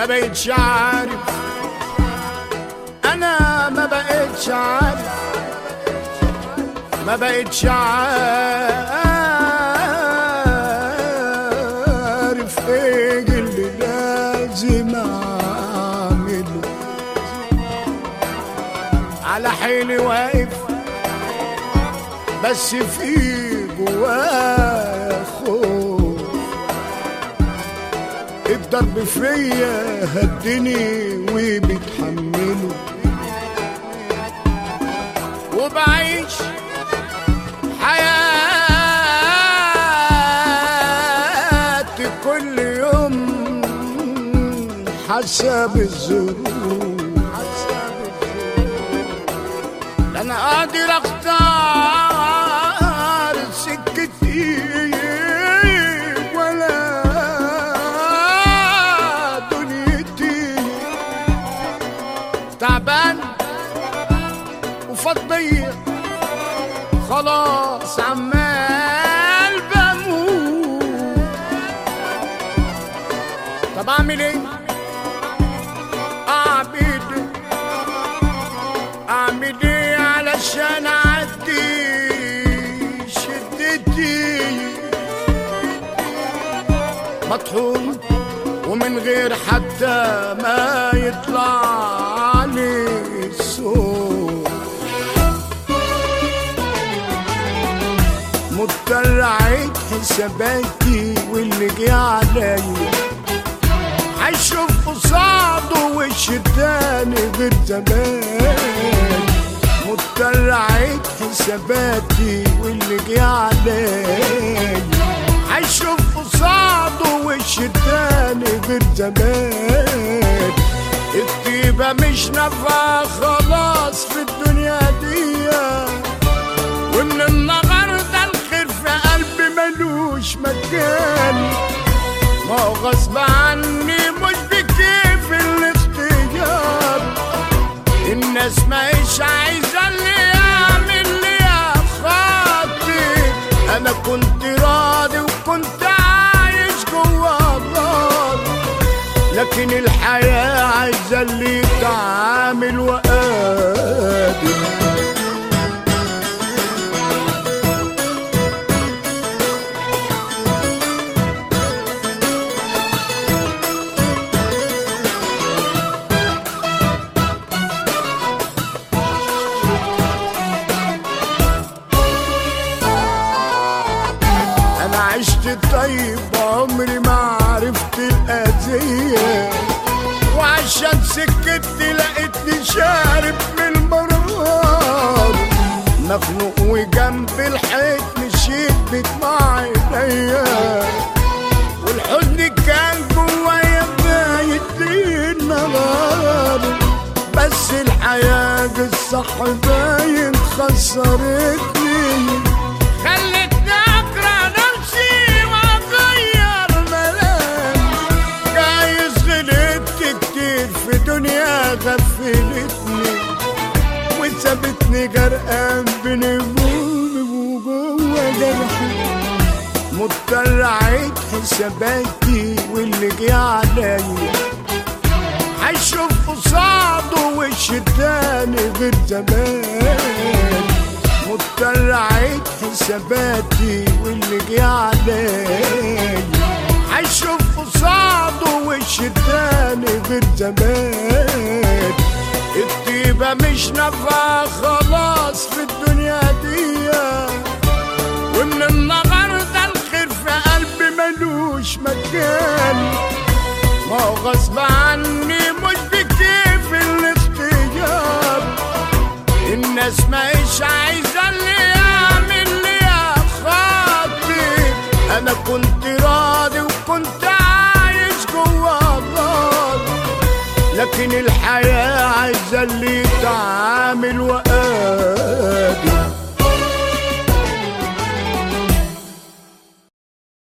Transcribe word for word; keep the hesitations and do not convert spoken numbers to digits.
بقيتش عارف، انا ما بقيتش عارف، ما بقيتش عارف ايه اللي لازم اعمله. على حيلي واقف بس في جوايا خوف، الضرب فيا هدني وبتحمله، وبعيش حياتي كل يوم حسب الظروف. لا انا قادر اختار سكتي ولا دنيتي، تعبان وفضية خلاص عمال بموت. طب اعمل ايه؟ اعمل اعمل ايه علشان اعدي شدتي؟ مطحون ومن غير حتى ما يطلع لي الصوت، مضطر اعيد حساباتي واللي جه عليا هيشوف قصاده وش تاني غير زمان. مضطر اعيد حساباتي واللي جه عليا هيشوف قصاده وش تاني غير زمان. الطيبة مش نافعة خلاص في الدنيا دي، ومن النهارده الخير في قلبي ملوش مكان. ما هو غصب عني مش بكيف الاختيار، الناس ماهيش عايزة اللي يعمل لي خاطر. انا كنت راضي وكنت عايش جوا النار، لكن الحياة عايزة اللي يتعامل وقادر. أنا عشت طيب عمري ما عرفت الأذية، وعشان سكتي لقيتني شارب من المرار. مخنوق وجنب الحيط مشيت بدمع عينيا، والحزن كان جوايا بايت ليل نهار. بس الحياة الصح باين خسرتني، خلتني أكره نفسي وأغير ملامح. جايز غلطت كتير في دنيا غفلتني، وسابتني غرقان بين همومي وجوا جرحي. مضطر أعيد حساباتي واللي جه عليا هيشوف قصاده وش تاني غير زمان. مضطر اعيد حساباتي واللي جه عليا هيشوف قصاده وش تاني غير زمان. الطيبة مش نافعة خلاص في الدنيا دي، ومن النهارده الخير في قلبي ملوش مكان. ما هو غصب عني مش بكيف الاختيار، الناس ماهيش عايزة اللي يعمل لي خاطر. أنا كنت راضي وكنت عايش جوا النار، لكن الحياة عايزة اللي يتعامل وقت